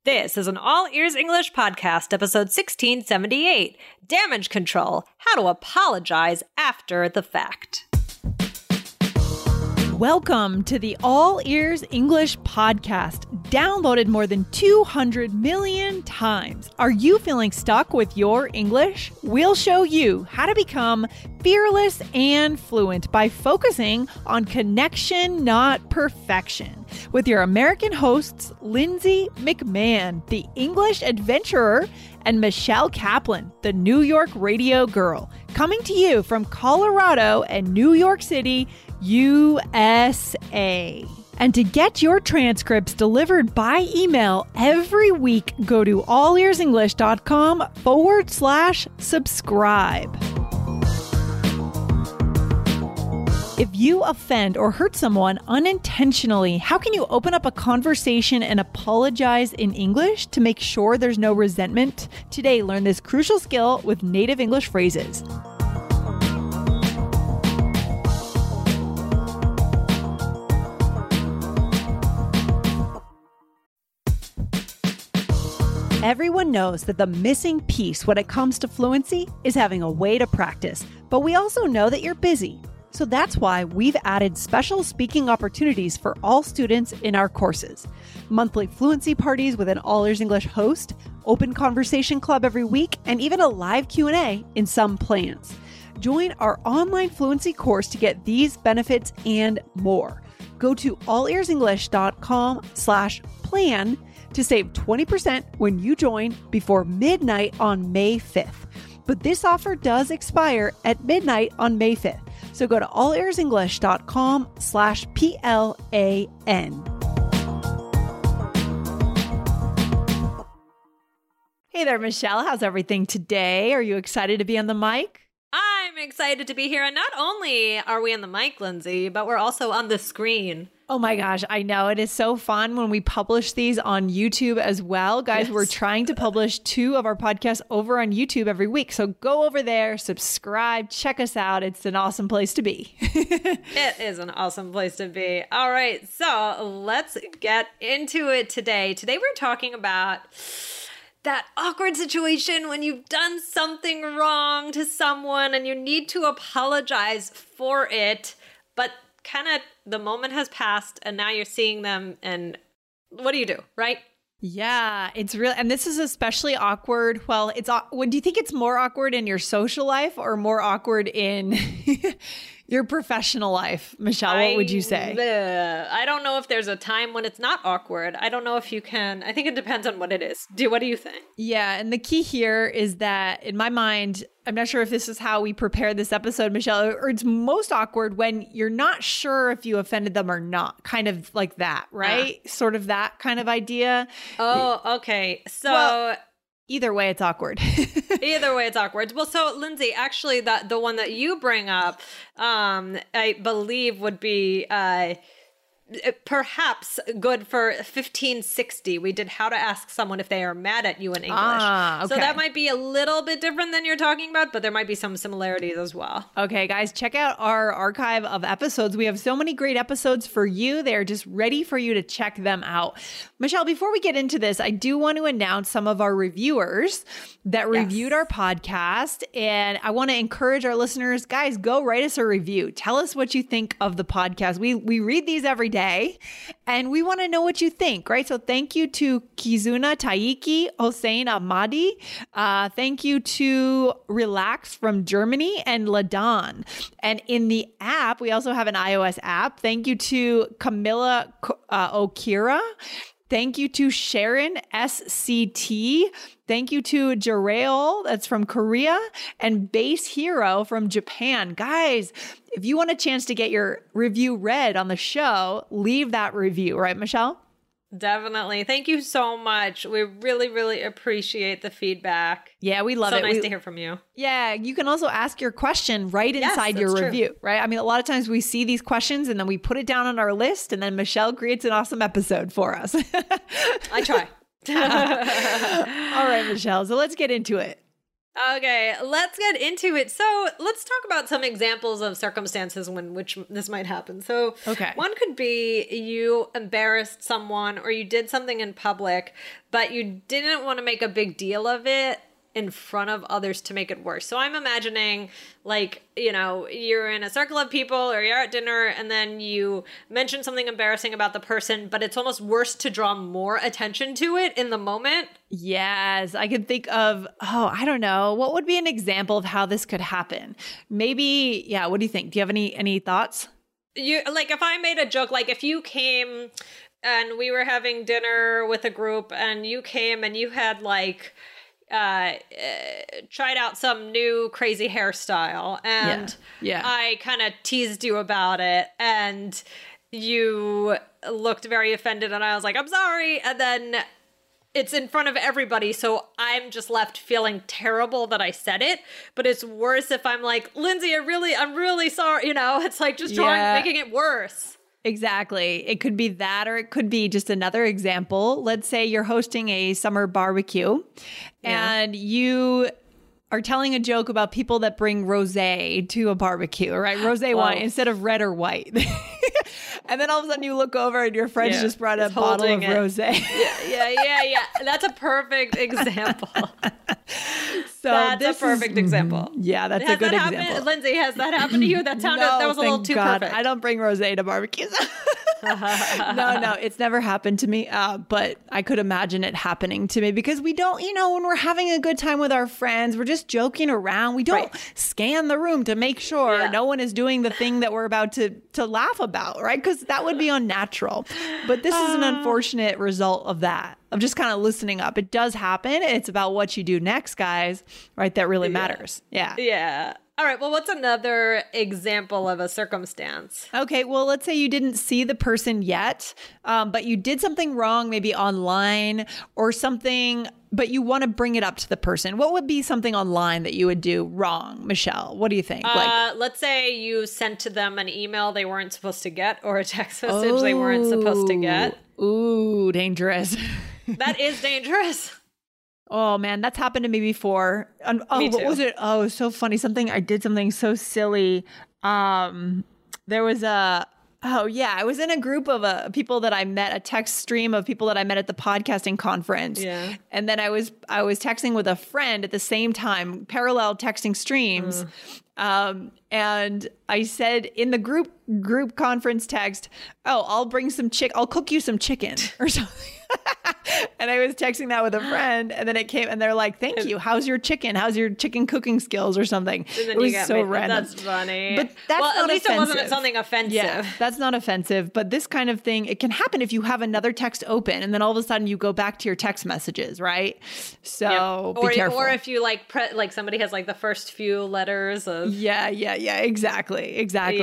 This is an All Ears English podcast, episode 1678, Damage Control, How to Apologize After the Fact. Welcome to the All Ears English podcast, downloaded more than 200 million times. Are you feeling stuck with your English? We'll show you how to become fearless and fluent by focusing on connection, not perfection. With your American hosts, Lindsay McMahon, the English adventurer, and Michelle Kaplan, the New York radio girl, coming to you from Colorado and New York City, USA. And to get your transcripts delivered by email every week, go to allearsenglish.com/subscribe. If you offend or hurt someone unintentionally, how can you open up a conversation and apologize in English to make sure there's no resentment? Today, learn this crucial skill with native English phrases. Everyone knows that the missing piece when it comes to fluency is having a way to practice, but we also know that you're busy. So that's why we've added special speaking opportunities for all students in our courses. Monthly fluency parties with an All Ears English host, open conversation club every week, and even a live Q&A in some plans. Join our online fluency course to get these benefits and more. Go to allearsenglish.com/plan to save 20% when you join before midnight on May 5th. But this offer does expire at midnight on May 5th. So go to allearsenglish.com/PLAN. Hey there, Michelle. How's everything today? Are you excited to be on the mic? I'm excited to be here. And not only are we on the mic, Lindsay, but we're also on the screen. Oh my gosh, I know. It is so fun when we publish these on YouTube as well. Guys, yes. We're trying to publish 2 of our podcasts over on YouTube every week. So go over there, subscribe, check us out. It's an awesome place to be. It is an awesome place to be. All right, so let's get into it today. Today we're talking about that awkward situation when you've done something wrong to someone and you need to apologize for it, but kind of the moment has passed and now you're seeing them and what do you do, right? Yeah, it's real. And this is especially awkward. Well, do you think it's more awkward in your social life or more awkward in your professional life? Michelle, what would you say? I don't know if there's a time when it's not awkward. I don't know if you can. I think it depends on what it is. What do you think? Yeah. And the key here is that in my mind, I'm not sure if this is how we prepared this episode, Michelle, or it's most awkward when you're not sure if you offended them or not. Kind of like that, right? Sort of that kind of idea. Oh, okay. So either way, it's awkward. Either way, it's awkward. Well, so Lindsay, actually, the one that you bring up, I believe would be perhaps good for 1560. We did how to ask someone if they are mad at you in English. Okay. So that might be a little bit different than you're talking about, but there might be some similarities as well. Okay, guys, check out our archive of episodes. We have so many great episodes for you. They're just ready for you to check them out. Michelle, before we get into this, I do want to announce some of our reviewers that reviewed our podcast. And I want to encourage our listeners, guys, go write us a review. Tell us what you think of the podcast. We read these every day. And we want to know what you think, right? So thank you to Kizuna Taiki, Hossein Ahmadi. Thank you to Relax from Germany and Ladan. And in the app, we also have an iOS app. Thank you to Camilla Okira. Thank you to Sharon SCT. Thank you to Jareel, that's from Korea, and Base Hero from Japan. Guys, if you want a chance to get your review read on the show, leave that review, right, Michelle? Definitely. Thank you so much. We really, really appreciate the feedback. Yeah, we love it. So nice to hear from you. Yeah, you can also ask your question right inside your review, right? I mean, a lot of times we see these questions and then we put it down on our list and then Michelle creates an awesome episode for us. I try. All right, Michelle. So let's get into it. Okay, let's get into it. So let's talk about some examples of circumstances when which this might happen. So one could be you embarrassed someone or you did something in public, but you didn't want to make a big deal of it in front of others to make it worse. So I'm imagining like, you know, you're in a circle of people or you're at dinner and then you mention something embarrassing about the person, but it's almost worse to draw more attention to it in the moment. Yes, I could think of, I don't know. What would be an example of how this could happen? Maybe, yeah, what do you think? Do you have any thoughts? You like if I made a joke, like if you came and we were having dinner with a group and you came and you had like tried out some new crazy hairstyle and I kind of teased you about it and you looked very offended and I was like, I'm sorry. And then it's in front of everybody. So I'm just left feeling terrible that I said it, but it's worse if I'm like, Lindsay, I'm really sorry. You know, it's like just making it worse. Exactly. It could be that, or it could be just another example. Let's say you're hosting a summer barbecue and you are telling a joke about people that bring rosé to a barbecue, right? Rosé wine instead of red or white. And then all of a sudden you look over and your friends just brought a bottle of rosé. Yeah. That's a perfect example. So that's a perfect example. Yeah, that's a good example. Lindsay, has that happened to you? That was a little too perfect. I don't bring rosé to barbecues. No, it's never happened to me. But I could imagine it happening to me because we don't, when we're having a good time with our friends, we're just joking around. We don't scan the room to make sure no one is doing the thing that we're about to laugh about, right? Because that would be unnatural. But this is an unfortunate result of that, of just kind of loosening up. It does happen. It's about what you do next, guys, right? That really matters. Yeah. All right. Well, what's another example of a circumstance? Okay. Well, let's say you didn't see the person yet, but you did something wrong, maybe online or something, but you want to bring it up to the person. What would be something online that you would do wrong, Michelle? What do you think? Let's say you sent to them an email they weren't supposed to get or a text message they weren't supposed to get. Ooh, dangerous. That is dangerous. Oh man, that's happened to me before. Me too. What was it? Oh, it was so funny. I did something so silly. There was I was in a group of people that I met, a text stream of people that I met at the podcasting conference. Yeah. And then I was texting with a friend at the same time, parallel texting streams. And I said in the group conference text, I'll bring I'll cook you some chicken or something. And I was texting that with a friend and then it came and they're like, thank you. How's your chicken? How's your chicken cooking skills or something? It was so random. That's funny. But that's not at least offensive. It wasn't something offensive. Yeah, that's not offensive. But this kind of thing, it can happen if you have another text open and then all of a sudden you go back to your text messages, right? So be careful. Or if you like somebody has like the first few letters of. Yeah. Exactly.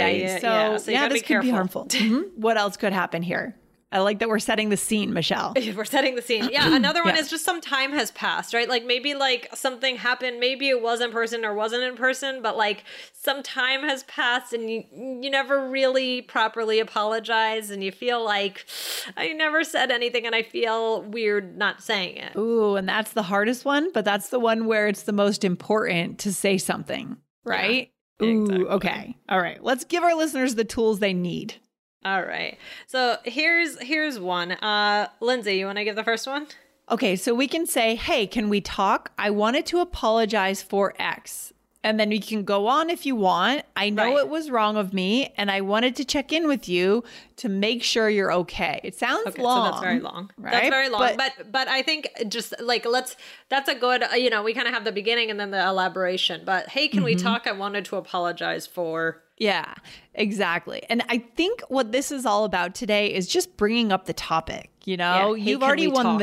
So this could be harmful. What else could happen here? I like that we're setting the scene, Michelle. We're setting the scene. Yeah. Another one is just some time has passed, right? Like maybe like something happened. Maybe it was in person or wasn't in person, but like some time has passed and you never really properly apologize and you feel like I never said anything and I feel weird not saying it. Ooh, and that's the hardest one, but that's the one where it's the most important to say something, right? Yeah, exactly. Ooh, okay. All right. Let's give our listeners the tools they need. All right. So here's one. Lindsay, you want to give the first one? Okay. So we can say, hey, can we talk? I wanted to apologize for X. And then you can go on if you want. I know it was wrong of me, and I wanted to check in with you to make sure you're okay. It sounds long. So that's very long. Right? That's very long. But I think just like that's a good, we kind of have the beginning and then the elaboration. But hey, can we talk? I wanted to apologize for. Yeah, exactly. And I think what this is all about today is just bringing up the topic. You've already won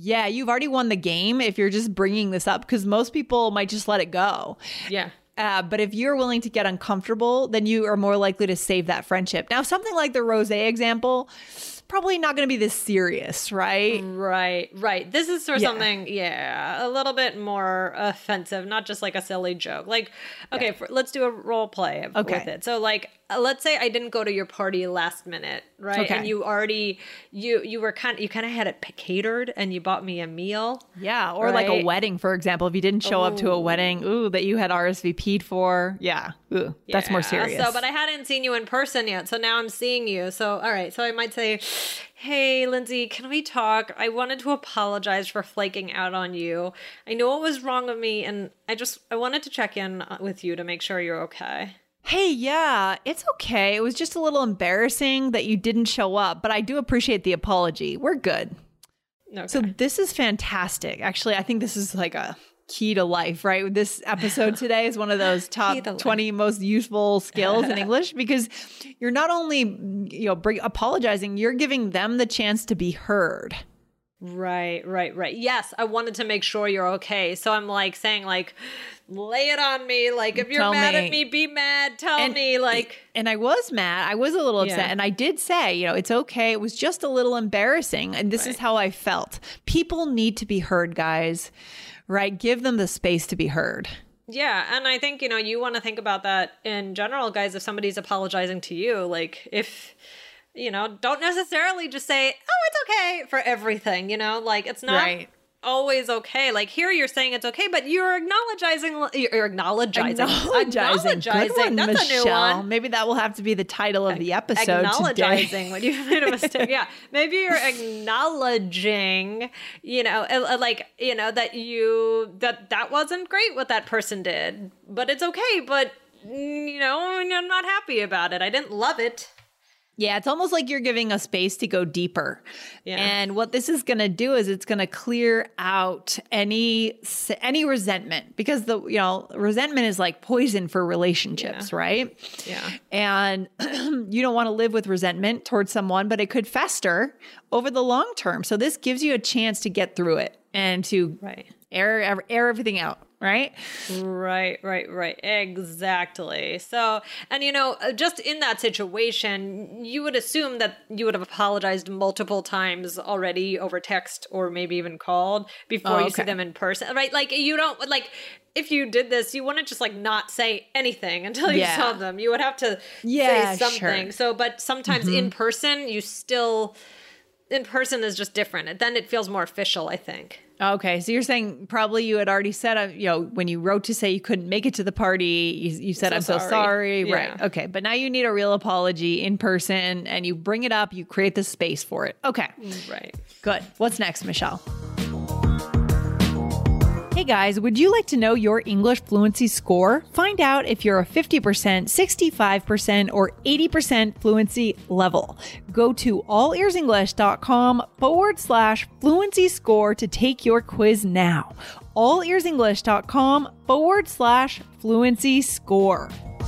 the game if you're just bringing this up, because most people might just let it go. Yeah. But if you're willing to get uncomfortable, then you are more likely to save that friendship. Now, something like the rosé example, probably not going to be this serious, right? Right. This is sort of something, a little bit more offensive, not just like a silly joke. Like, okay, let's do a role play with it. So like, let's say I didn't go to your party last minute, right? Okay. And you already, you kind of had it catered and you bought me a meal. Yeah. Or like a Right. wedding, for example, if you didn't show up to a wedding, that you had RSVP'd for. Yeah. That's more Yeah. serious. So, but I hadn't seen you in person yet. So now I'm seeing you. So, all right. So I might say, hey, Lindsay, can we talk? I wanted to apologize for flaking out on you. I know it was wrong of me. And I wanted to check in with you to make sure you're okay. Hey, yeah, it's okay. It was just a little embarrassing that you didn't show up, but I do appreciate the apology. We're good. Okay. So this is fantastic. Actually, I think this is like a key to life, right? This episode today is one of those top 20 most useful skills in English, because you're not only, apologizing, you're giving them the chance to be heard. Right. Yes, I wanted to make sure you're okay. So I'm like saying like, lay it on me. Like if you're mad at me, be mad. Tell me like. And I was mad. I was a little upset. Yeah. And I did say, it's okay. It was just a little embarrassing. And this is how I felt. People need to be heard, guys, right? Give them the space to be heard. Yeah. And I think, you want to think about that in general, guys. If somebody's apologizing to you, like if... don't necessarily just say, oh, it's okay for everything, like it's not always okay. Like here you're saying it's okay, but you're acknowledging. Acknowledging. Good one, That's Michelle. a new one. Maybe that will have to be the title of the episode Acknowledging when you made a mistake. Yeah. Maybe you're acknowledging, that wasn't great what that person did, but it's okay. But, I'm not happy about it. I didn't love it. Yeah, it's almost like you're giving a space to go deeper. Yeah. And what this is going to do is it's going to clear out any resentment, because resentment is like poison for relationships, right? Yeah. And you don't want to live with resentment towards someone, but it could fester over the long term. So this gives you a chance to get through it and to air everything out. Right? Right. Exactly. So, and just in that situation, you would assume that you would have apologized multiple times already over text or maybe even called before you see them in person, right? Like you don't if you did this, you wouldn't just not say anything until you saw them. You would have to say something. Sure. So, but sometimes in person, in person is just different. Then it feels more official, I think. Okay. So you're saying probably you had already said, when you wrote to say you couldn't make it to the party, you said, I'm so sorry. Yeah. Right. Okay. But now you need a real apology in person and you bring it up, you create the space for it. Okay. Right. Good. What's next, Michelle? Hey guys, would you like to know your English fluency score? Find out if you're a 50%, 65%, or 80% fluency level. Go to allearsenglish.com/fluency score to take your quiz now. allearsenglish.com/fluency score.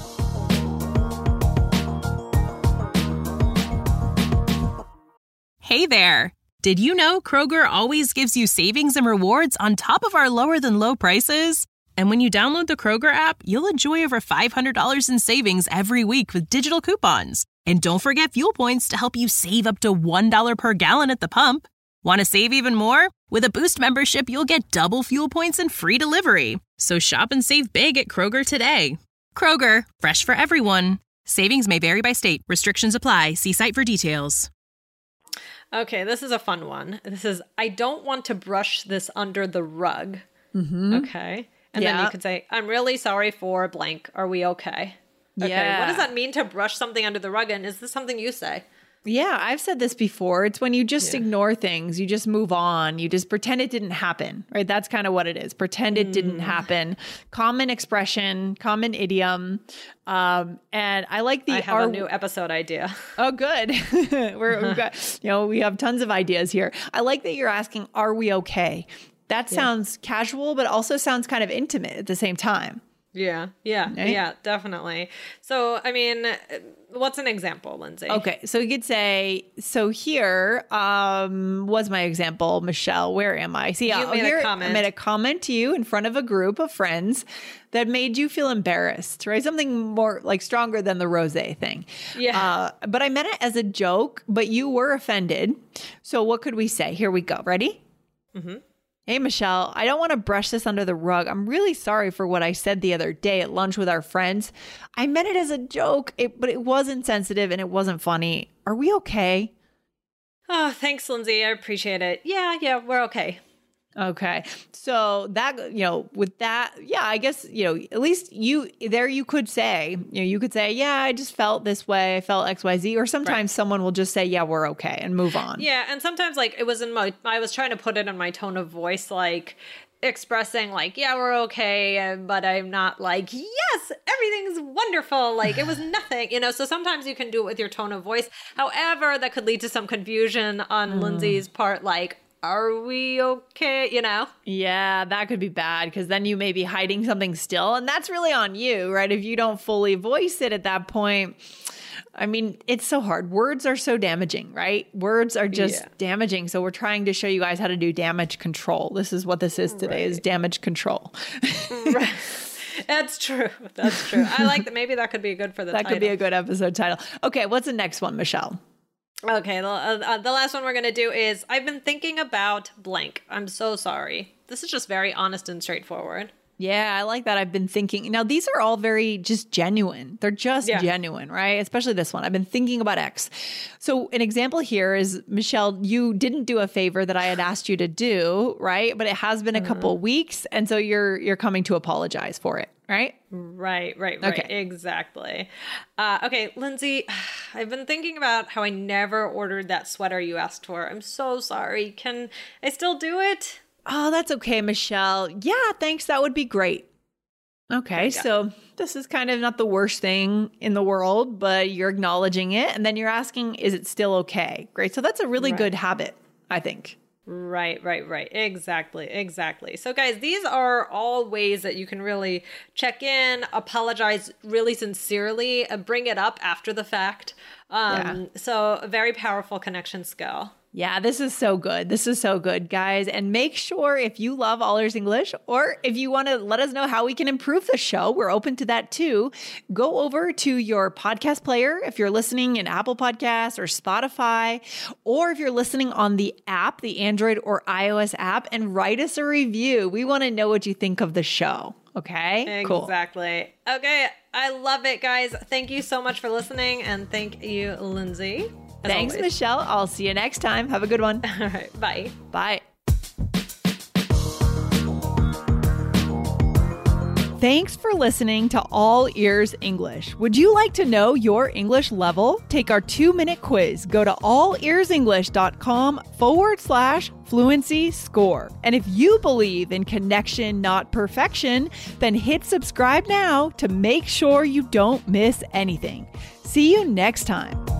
Hey there. Did you know Kroger always gives you savings and rewards on top of our lower than low prices? And when you download the Kroger app, you'll enjoy over $500 in savings every week with digital coupons. And don't forget fuel points to help you save up to $1 per gallon at the pump. Want to save even more? With a Boost membership, you'll get double fuel points and free delivery. So shop and save big at Kroger today. Kroger, fresh for everyone. Savings may vary by state. Restrictions apply. See site for details. Okay, this is a fun one. This is, I don't want to brush this under the rug. Mm-hmm. Okay. And then you could say, I'm really sorry for blank. Are we okay? Okay. Yeah. What does that mean to brush something under the rug? And is this something you say? Yeah, I've said this before. It's when you just ignore things. You just move on. You just pretend it didn't happen, right? That's kind of what it is. Pretend it didn't happen. Common expression, common idiom. And I like the... I have a new episode idea. Oh, good. We've got, we have tons of ideas here. I like that you're asking, are we okay? That sounds casual, but also sounds kind of intimate at the same time. Yeah, definitely. So, I mean, what's an example, Lindsay? Okay, so you could say, so here was my example, Michelle. Where am I? See, you made a comment. I made a comment to you in front of a group of friends that made you feel embarrassed, right? Something more like stronger than the rosé thing. Yeah. But I meant it as a joke, but you were offended. So what could we say? Here we go. Ready? Mm-hmm. Hey, Michelle, I don't want to brush this under the rug. I'm really sorry for what I said the other day at lunch with our friends. I meant it as a joke, but it was insensitive and it wasn't funny. Are we okay? Oh, thanks, Lindsay. I appreciate it. Yeah, we're okay. Okay. So that, with that, yeah, I guess, at least you could say, you could say, yeah, I just felt this way. I felt XYZ. Or sometimes someone will just say, yeah, we're okay, and move on. Yeah. And sometimes it was I was trying to put it in my tone of voice, expressing yeah, we're okay. But I'm not yes, everything's wonderful. It was nothing, so sometimes you can do it with your tone of voice. However, that could lead to some confusion on Lindsay's part. Are we okay? Yeah, that could be bad because then you may be hiding something still. And that's really on you, right? If you don't fully voice it at that point, I mean, it's so hard. Words are so damaging, right? Words are just damaging. So we're trying to show you guys how to do damage control. This is what this is today, is damage control. Right. That's true. I like that. Maybe that could be good for the title. That could be a good episode title. Okay, what's the next one, Michelle? Okay, the last one we're going to do is, I've been thinking about blank. I'm so sorry. This is just very honest and straightforward. Yeah, I like that. I've been thinking. Now, these are all very just genuine. They're just genuine, right? Especially this one. I've been thinking about X. So an example here is, Michelle, you didn't do a favor that I had asked you to do, right? But it has been a couple weeks. And so you're coming to apologize for it, right? Right. Okay. Exactly. Okay, Lindsay, I've been thinking about how I never ordered that sweater you asked for. I'm so sorry. Can I still do it? Oh, that's okay, Michelle. Yeah, thanks. That would be great. Okay, so this is kind of not the worst thing in the world, but you're acknowledging it. And then you're asking, is it still okay? Great. So that's a really good habit, I think. Right. Exactly. So guys, these are all ways that you can really check in, apologize really sincerely, bring it up after the fact. So a very powerful connection skill. Yeah, this is so good. This is so good, guys. And make sure if you love All Ears English, or if you want to let us know how we can improve the show, we're open to that too. Go over to your podcast player if you're listening in Apple Podcasts or Spotify, or if you're listening on the app, the Android or iOS app, and write us a review. We want to know what you think of the show. Okay? Exactly. Cool. Okay. I love it, guys. Thank you so much for listening. And thank you, Lindsay. Thanks, always. Michelle. I'll see you next time. Have a good one. All right. Bye. Bye. Thanks for listening to All Ears English. Would you like to know your English level? Take our 2-minute quiz. Go to allearsenglish.com/fluency score. And if you believe in connection, not perfection, then hit subscribe now to make sure you don't miss anything. See you next time.